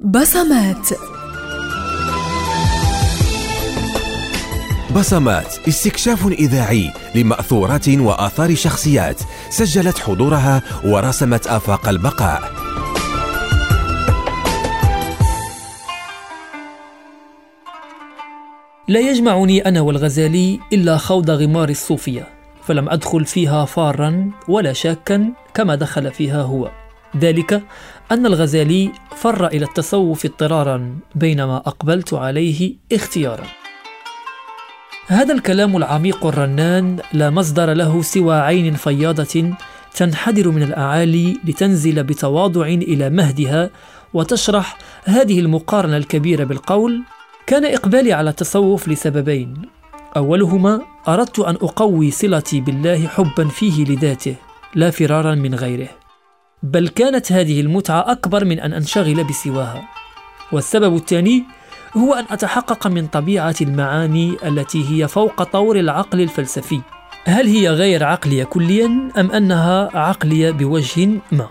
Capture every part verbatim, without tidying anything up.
بصمات. بصمات استكشاف إذاعي لمأثورات وآثار شخصيات سجلت حضورها ورسمت آفاق البقاء. لا يجمعني أنا والغزالي إلا خوض غمار الصوفية، فلم أدخل فيها فارا ولا شاكا كما دخل فيها هو، ذلك أن الغزالي فر إلى التصوف اضطرارا بينما أقبلت عليه اختيارا. هذا الكلام العميق الرنان لا مصدر له سوى عين فياضة تنحدر من الأعالي لتنزل بتواضع إلى مهدها وتشرح هذه المقارنة الكبيرة بالقول: كان إقبالي على التصوف لسببين، أولهما أردت أن أقوي صلتي بالله حبا فيه لذاته لا فرارا من غيره، بل كانت هذه المتعة أكبر من أن أنشغل بسواها. والسبب الثاني هو أن أتحقق من طبيعة المعاني التي هي فوق طور العقل الفلسفي. هل هي غير عقلية كليا أم أنها عقلية بوجه ما؟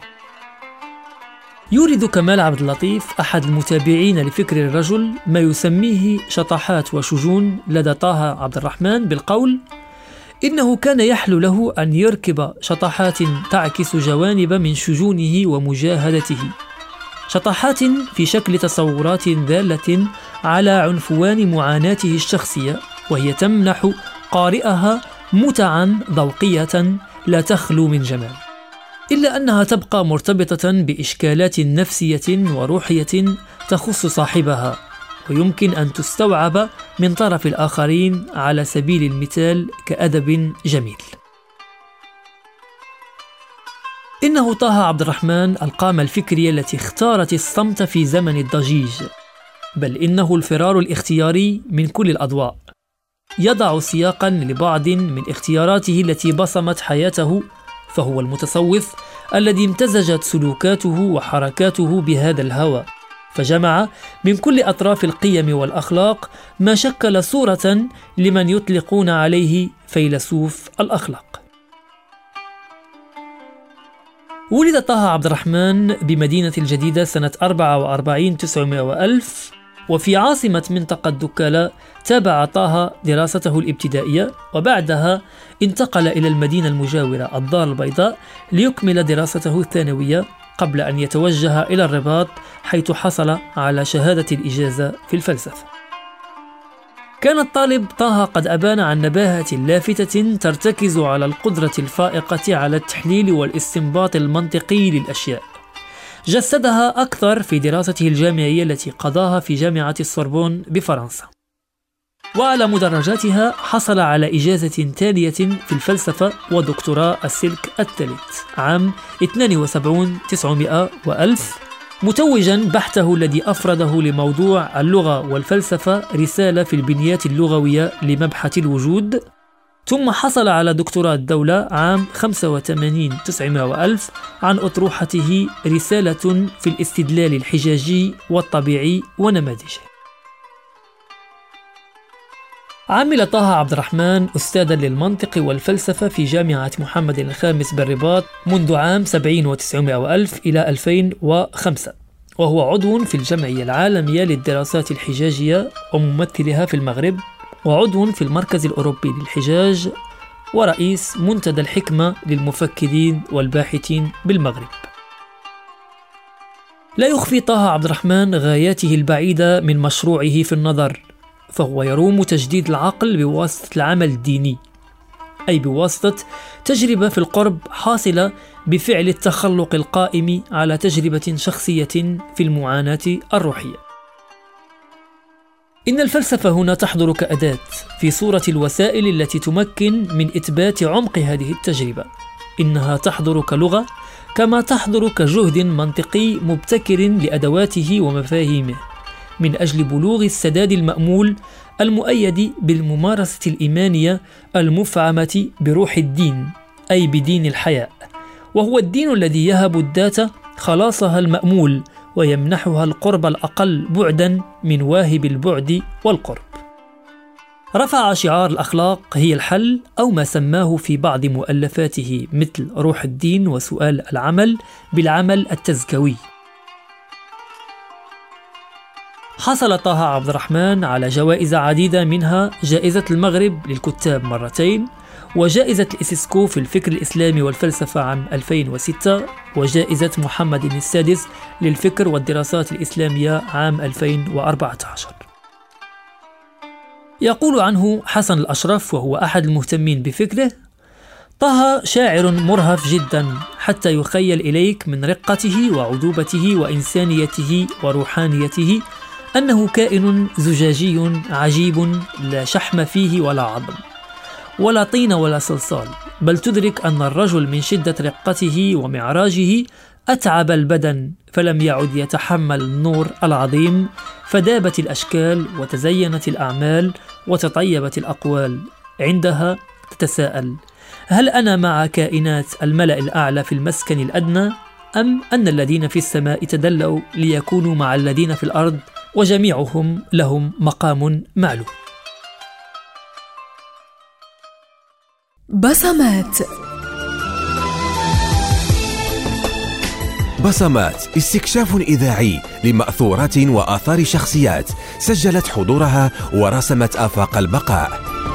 يورد كمال عبد اللطيف أحد المتابعين لفكر الرجل ما يسميه شطحات وشجون لدى طه عبد الرحمن بالقول: إنه كان يحلو له أن يركب شطحات تعكس جوانب من شجونه ومجاهدته، شطحات في شكل تصورات دالة على عنفوان معاناته الشخصية، وهي تمنح قارئها متعا ذوقية لا تخلو من جمال، إلا أنها تبقى مرتبطة بإشكالات نفسية وروحية تخص صاحبها، ويمكن أن تستوعب من طرف الآخرين على سبيل المثال كأدب جميل. إنه طه عبد الرحمن القامة الفكرية التي اختارت الصمت في زمن الضجيج، بل إنه الفرار الاختياري من كل الأضواء، يضع سياقا لبعض من اختياراته التي بصمت حياته، فهو المتصوف الذي امتزجت سلوكاته وحركاته بهذا الهوى، فجمع من كل أطراف القيم والأخلاق ما شكل صورة لمن يطلقون عليه فيلسوف الأخلاق. ولد طه عبد الرحمن بمدينة الجديدة سنة أربعة وأربعين تسعمائة وألف، وفي عاصمة منطقة دكالة تابع طه دراسته الابتدائية، وبعدها انتقل إلى المدينة المجاورة الدار البيضاء ليكمل دراسته الثانوية قبل أن يتوجه إلى الرباط، حيث حصل على شهادة الإجازة في الفلسفة. كان الطالب طه قد أبان عن نباهة لافتة ترتكز على القدرة الفائقة على التحليل والاستنباط المنطقي للأشياء، جسدها أكثر في دراسته الجامعية التي قضاها في جامعة السوربون بفرنسا، وعلى مدرجاتها حصل على إجازة تالية في الفلسفة ودكتوراه السلك الثالث عام اثنين وسبعين تسعمائة وألف، متوجا بحثه الذي أفرده لموضوع اللغة والفلسفة رسالة في البنيات اللغوية لمبحث الوجود، ثم حصل على دكتوراه الدولة عام خمسة وثمانين تسعمائة وألف عن أطروحته رسالة في الاستدلال الحجاجي والطبيعي ونماذجه. عمل طه عبد الرحمن أستاذا للمنطق والفلسفة في جامعة محمد الخامس بالرباط منذ عام سبعين وتسعمائة وألف إلى ألفين وخمسة، وهو عضو في الجمعية العالمية للدراسات الحجاجية وممثلها في المغرب، وعضو في المركز الأوروبي للحجاج، ورئيس منتدى الحكمة للمفكرين والباحثين بالمغرب. لا يخفي طه عبد الرحمن غاياته البعيدة من مشروعه في النظر، فهو يروم تجديد العقل بواسطة العمل الديني، أي بواسطة تجربة في القرب حاصلة بفعل التخلق القائم على تجربة شخصية في المعاناة الروحية. إن الفلسفة هنا تحضر كأداة في صورة الوسائل التي تمكن من إثبات عمق هذه التجربة. إنها تحضر كلغة كما تحضر كجهد منطقي مبتكر لأدواته ومفاهيمه، من أجل بلوغ السداد المأمول المؤيد بالممارسة الإيمانية المفعمة بروح الدين، أي بدين الحياة، وهو الدين الذي يهب الذات خلاصها المأمول ويمنحها القرب الأقل بعدا من واهب البعد والقرب. رفع شعار الأخلاق هي الحل، أو ما سماه في بعض مؤلفاته مثل روح الدين وسؤال العمل بالعمل التزكوي. حصل طه عبد الرحمن على جوائز عديدة، منها جائزة المغرب للكتاب مرتين، وجائزة الإسيسكو في الفكر الإسلامي والفلسفة عام ألفين وستة، وجائزة محمد السادس للفكر والدراسات الإسلامية عام ألفين وأربعة عشر. يقول عنه حسن الأشرف وهو أحد المهتمين بفكره: طه شاعر مرهف جدا حتى يخيل إليك من رقته وعذوبته وإنسانيته وروحانيته أنه كائن زجاجي عجيب لا شحم فيه ولا عظم ولا طين ولا صلصال، بل تدرك أن الرجل من شدة رقته ومعراجه أتعب البدن فلم يعد يتحمل النور العظيم، فدابت الأشكال وتزينت الأعمال وتطيبت الأقوال. عندها تتساءل: هل أنا مع كائنات الملأ الأعلى في المسكن الأدنى، أم أن الذين في السماء تدلوا ليكونوا مع الذين في الأرض وجميعهم لهم مقام معلوم؟ بصمات. بصمات استكشاف إذاعي لمأثورات وآثار شخصيات سجلت حضورها ورسمت آفاق البقاء.